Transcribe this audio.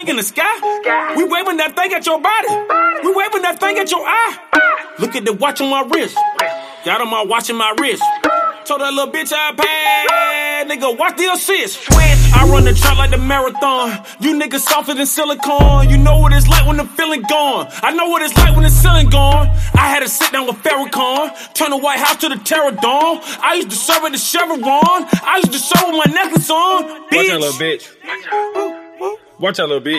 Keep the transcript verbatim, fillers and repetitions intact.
in the sky. We waving that thing at your body. We waving that thing at your eye. Look at the watch on my wrist. Got on my watch in my wrist. Told that little bitch I paid. Nigga, watch the assist. I run the trap like the marathon. You niggas softer than silicone. You know what it's like when the feeling gone. I know what it's like when the ceiling gone. I had to sit down with Farrakhan. Turn the White House to the Terror Dome. I used to serve at the Chevron. I used to serve with my necklace on. Bitch. Watch that little bitch. Watch that little bitch.